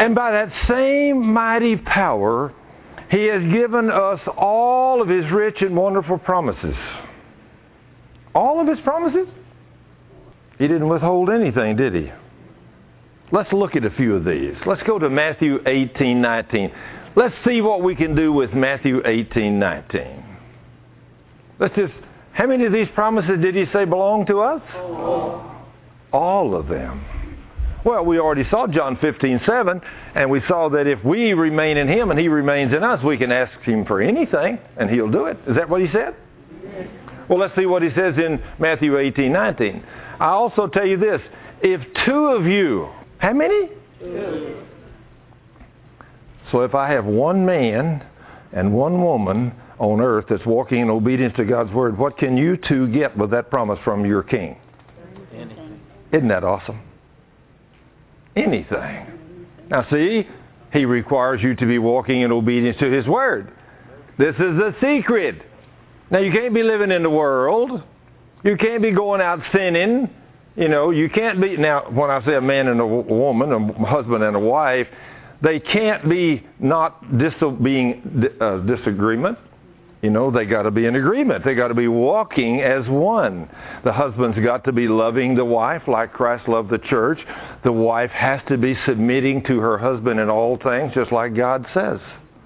And by that same mighty power, He has given us all of His rich and wonderful promises. All of His promises? He didn't withhold anything, did He? Let's look at a few of these. Let's go to Matthew 18:19. Let's see what we can do with Matthew 18:19. How many of these promises did He say belong to us? All of them. Well, we already saw John 15:7, and we saw that if we remain in Him and He remains in us, we can ask Him for anything, and He'll do it. Is that what He said? Yes. Well, let's see what He says in Matthew 18:19. I also tell you this, if two of you, how many? Two. So if I have one man and one woman on earth that's walking in obedience to God's Word, what can you two get with that promise from your King? Anything. Isn't that awesome? Anything. Now see, He requires you to be walking in obedience to His Word. This is the secret. Now you can't be living in the world. You can't be going out sinning. You know, you can't be, now when I say a man and a woman, a husband and a wife, they can't be not being disagreement. You know, they got to be in agreement. They got to be walking as one. The husband's got to be loving the wife like Christ loved the church. The wife has to be submitting to her husband in all things, just like God says.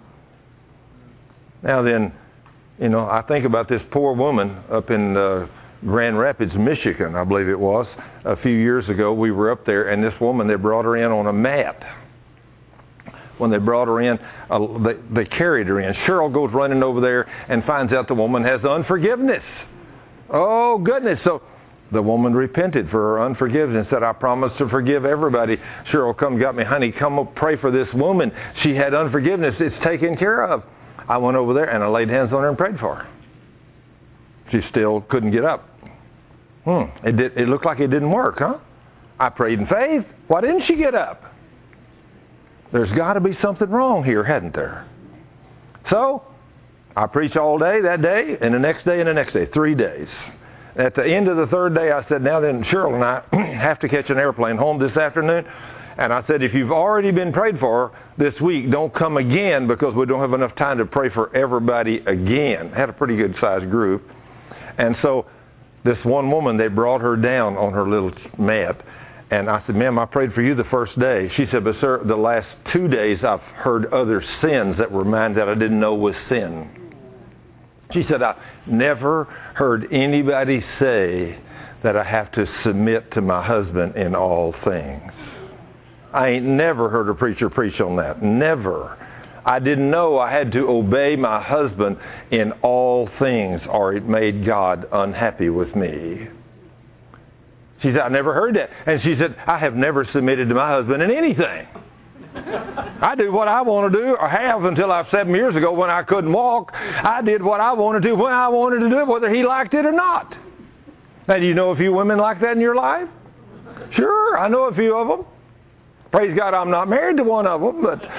Now then, you know, I think about this poor woman up in Grand Rapids, Michigan, I believe it was. A few years ago, we were up there, and this woman, they brought her in on a mat. When they brought her in, they carried her in. Cheryl goes running over there and finds out the woman has unforgiveness. Oh, goodness. So the woman repented for her unforgiveness and said, I promise to forgive everybody. Cheryl come got me, honey, come up, pray for this woman. She had unforgiveness. It's taken care of. I went over there and I laid hands on her and prayed for her. She still couldn't get up. It looked like it didn't work, huh? I prayed in faith. Why didn't she get up? There's got to be something wrong here, hadn't there? So, I preached all day that day, and the next day, and the next day, 3 days. At the end of the third day, I said, now then, Cheryl and I have to catch an airplane home this afternoon. And I said, if you've already been prayed for this week, don't come again because we don't have enough time to pray for everybody again. I had a pretty good-sized group. And so this one woman, they brought her down on her little mat. And I said, ma'am, I prayed for you the first day. She said, but sir, the last 2 days I've heard other sins that were mine that I didn't know was sin. She said, I never heard anybody say that I have to submit to my husband in all things. I ain't never heard a preacher preach on that. Never. I didn't know I had to obey my husband in all things or it made God unhappy with me. She said, I never heard that. And she said, I have never submitted to my husband in anything. I do what I want to do, or have until 7 years ago when I couldn't walk. I did what I wanted to do when I wanted to do it, whether he liked it or not. Now, do you know a few women like that in your life? Sure, I know a few of them. Praise God, I'm not married to one of them, but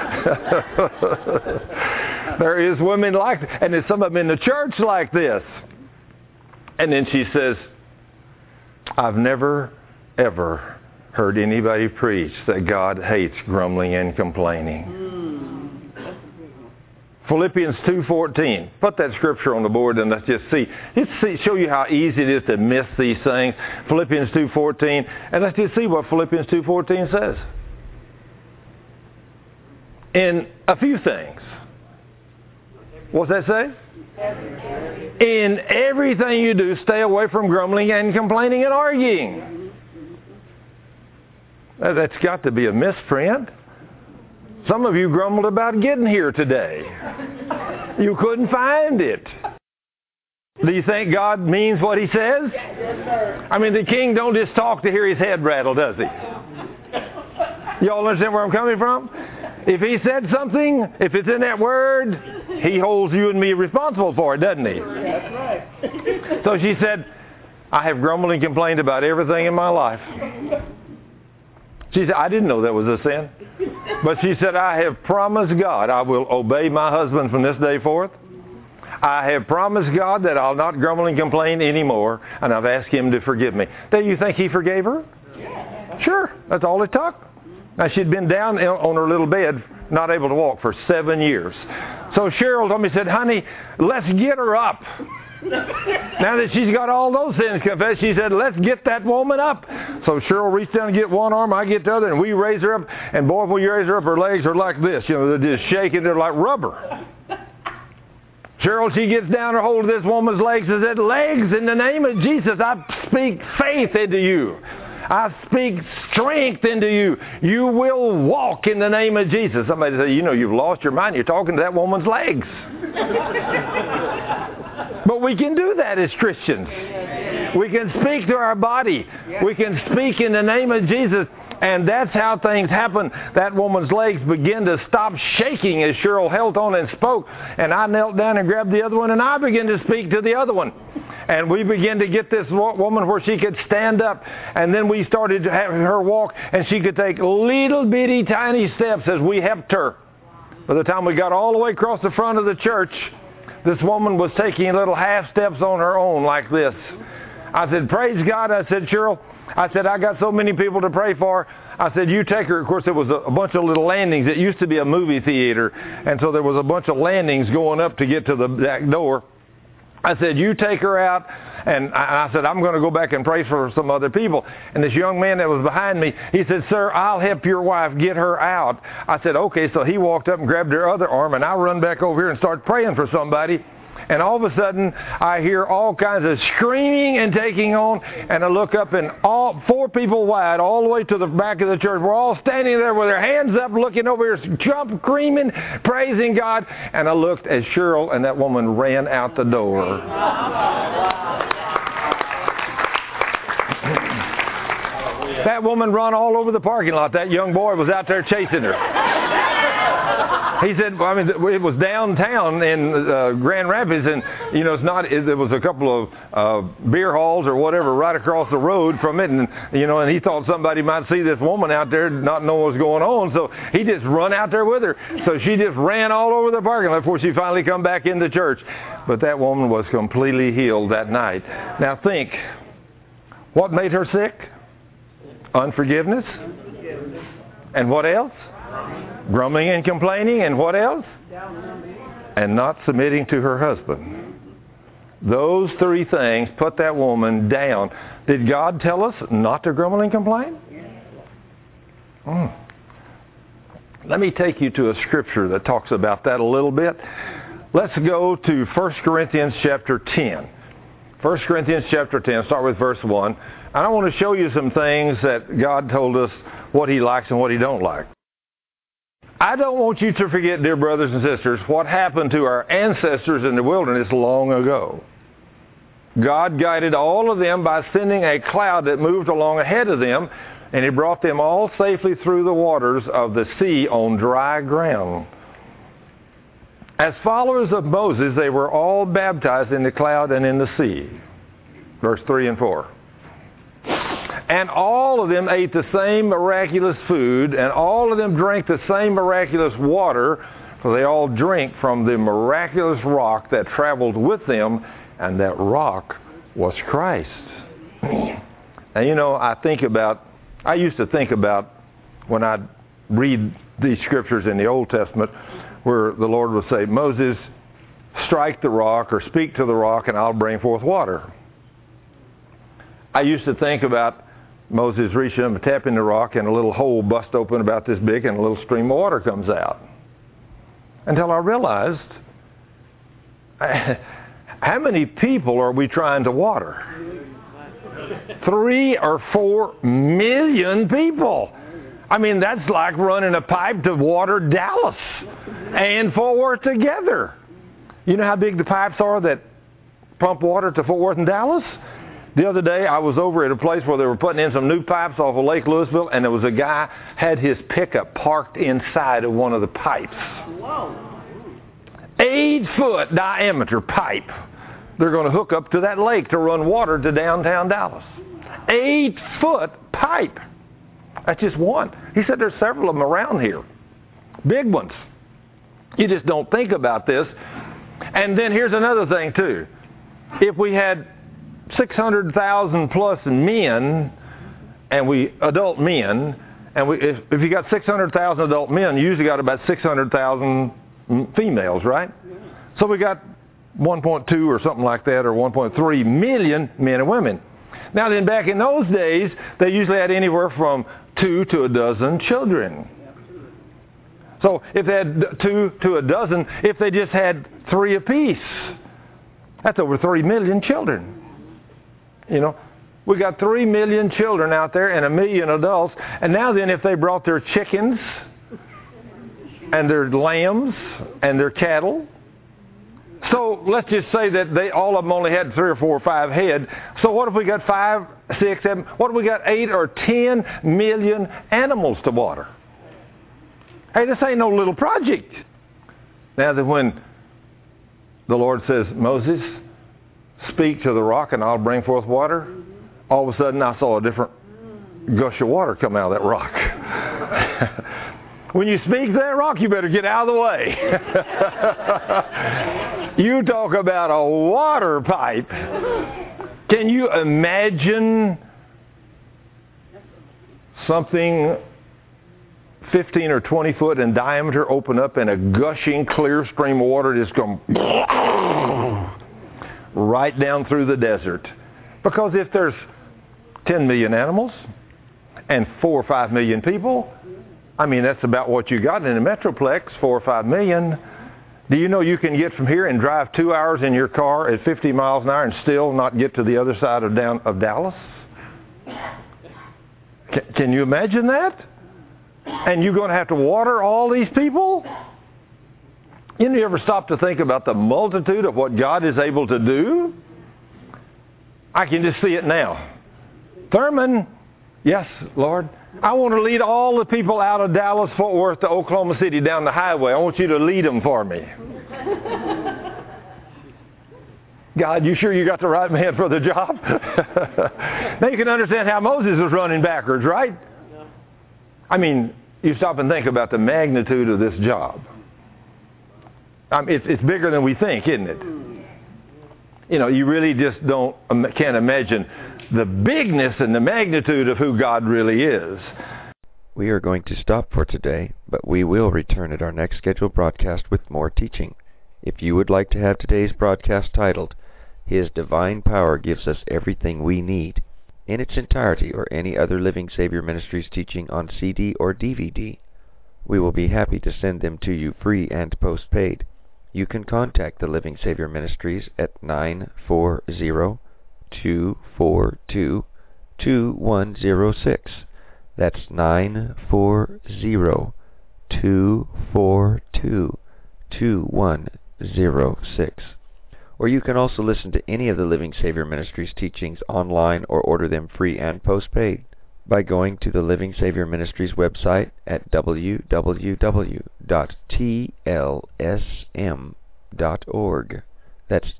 there is women like that. And there's some of them in the church like this. And then she says, I've never, ever heard anybody preach that God hates grumbling and complaining. Philippians 2:14. Put that scripture on the board and let's just see. Show you how easy it is to miss these things. Philippians 2:14. And let's just see what Philippians 2:14 says. In a few things. What's that say? In everything you do, stay away from grumbling and complaining and arguing. That's got to be a misprint. Some of you grumbled about getting here today. You couldn't find it. Do you think God means what He says? I mean, the king don't just talk to hear his head rattle, does he? Y'all understand where I'm coming from? If He said something, if it's in that word, He holds you and me responsible for it, doesn't He? That's right. So she said, I have grumbled and complained about everything in my life. She said, I didn't know that was a sin. But she said, I have promised God I will obey my husband from this day forth. I have promised God that I'll not grumble and complain anymore, and I've asked Him to forgive me. Do you think He forgave her? Sure. That's all it took. Now, she'd been down on her little bed, not able to walk for 7 years. So Cheryl told me, said, honey, let's get her up. Now that she's got all those sins confessed, she said, let's get that woman up. So Cheryl reached down and get one arm, I get the other, and we raise her up. And boy, when we raise her up, her legs are like this. You know, they're just shaking. They're like rubber. Cheryl, she gets down her hold of this woman's legs and said, legs, in the name of Jesus, I speak faith into you. I speak strength into you. You will walk in the name of Jesus. Somebody say, you know, you've lost your mind. You're talking to that woman's legs. But we can do that as Christians. We can speak to our body. We can speak in the name of Jesus. And that's how things happen. That woman's legs began to stop shaking as Cheryl held on and spoke. And I knelt down and grabbed the other one, and I began to speak to the other one. And we began to get this woman where she could stand up. And then we started to have her walk, and she could take little bitty tiny steps as we helped her. By the time we got all the way across the front of the church, this woman was taking little half steps on her own like this. I said, praise God. I said, Cheryl, I said, I got so many people to pray for. I said, you take her. Of course, there was a bunch of little landings. It used to be a movie theater. And so there was a bunch of landings going up to get to the back door. I said, you take her out. And I said, I'm going to go back and pray for some other people. And this young man that was behind me, he said, sir, I'll help your wife get her out. I said, okay. So he walked up and grabbed her other arm, and I run back over here and start praying for somebody. And all of a sudden, I hear all kinds of screaming and taking on. And I look up, and all 4 people wide, all the way to the back of the church, we're all standing there with their hands up, looking over here, screaming, praising God. And I looked as Cheryl and that woman ran out the door. That woman run all over the parking lot. That young boy was out there chasing her. He said, well, I mean, it was downtown in Grand Rapids, and, you know, there was a couple of beer halls or whatever right across the road from it, and, you know, and he thought somebody might see this woman out there not know what's going on, so he just run out there with her. So she just ran all over the parking lot before she finally come back into church. But that woman was completely healed that night. Now think, what made her sick? Unforgiveness. And what else? Grumbling and complaining, and what else? And not submitting to her husband. Those 3 things put that woman down. Did God tell us not to grumble and complain? Let me take you to a scripture that talks about that a little bit. Let's go to 1 Corinthians chapter 10. 1 Corinthians chapter 10, start with verse 1. And I want to show you some things that God told us what He likes and what He don't like. I don't want you to forget, dear brothers and sisters, what happened to our ancestors in the wilderness long ago. God guided all of them by sending a cloud that moved along ahead of them, and He brought them all safely through the waters of the sea on dry ground. As followers of Moses, they were all baptized in the cloud and in the sea. Verse 3 and 4. And all of them ate the same miraculous food, and all of them drank the same miraculous water, for they all drank from the miraculous rock that traveled with them, and that rock was Christ. And you know, I used to think about when I read these scriptures in the Old Testament, where the Lord would say, Moses, strike the rock or speak to the rock, and I'll bring forth water. I used to think about Moses reaching up and tapping the rock, and a little hole busts open about this big, and a little stream of water comes out. Until I realized, how many people are we trying to water? 3 or 4 million people. I mean, that's like running a pipe to water Dallas and Fort Worth together. You know how big the pipes are that pump water to Fort Worth and Dallas? The other day, I was over at a place where they were putting in some new pipes off of Lake Louisville, and there was a guy had his pickup parked inside of one of the pipes. 8-foot diameter pipe. They're going to hook up to that lake to run water to downtown Dallas. 8-foot pipe. That's just one. He said there's several of them around here. Big ones. You just don't think about this. And then here's another thing, too. If we had 600,000 plus men, adult men, And if you got 600,000 adult men, you usually got about 600,000 females, right? So we got 1.2 or something like that, or 1.3 million men and women. Now then, back in those days, they usually had anywhere from 2 to a dozen children. So if they had 2 to a dozen, if they just had 3 apiece, that's over 3 million children. You know, we got 3 million children out there and 1 million adults. And now then, if they brought their chickens and their lambs and their cattle, so let's just say that all of them only had 3 or 4 or 5 head. So what if we got 5, 6, 7? What if we got 8 or 10 million animals to water? Hey, this ain't no little project. Now that when the Lord says, Moses, speak to the rock and I'll bring forth water, all of a sudden I saw a different gush of water come out of that rock. When you speak to that rock, you better get out of the way. You talk about a water pipe. Can you imagine something 15 or 20 foot in diameter open up and a gushing clear stream of water just going right down through the desert? Because if there's 10 million animals and 4 or 5 million people, I mean, that's about what you got in a metroplex, 4 or 5 million. Do you know you can get from here and drive 2 hours in your car at 50 miles an hour and still not get to the other side of Dallas? Can you imagine that? And you're going to have to water all these people? You ever stop to think about the multitude of what God is able to do? I can just see it now. Thurman, yes, Lord, I want to lead all the people out of Dallas, Fort Worth to Oklahoma City down the highway. I want you to lead them for me. God, you sure you got the right man for the job? Now you can understand how Moses was running backwards, right? I mean, you stop and think about the magnitude of this job. It's bigger than we think, isn't it? You know, you really just can't imagine the bigness and the magnitude of who God really is. We are going to stop for today, but we will return at our next scheduled broadcast with more teaching. If you would like to have today's broadcast titled, His Divine Power Gives Us Everything We Need, in its entirety, or any other Living Savior Ministries teaching on CD or DVD, we will be happy to send them to you free and postpaid. You can contact the Living Savior Ministries at 940-242-2106. That's 940-242-2106. Or you can also listen to any of the Living Savior Ministries teachings online or order them free and postpaid by going to the Living Savior Ministries website at www.tlsm.org. That's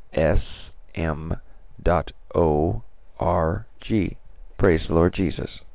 www.tlsm.org. Praise the Lord Jesus.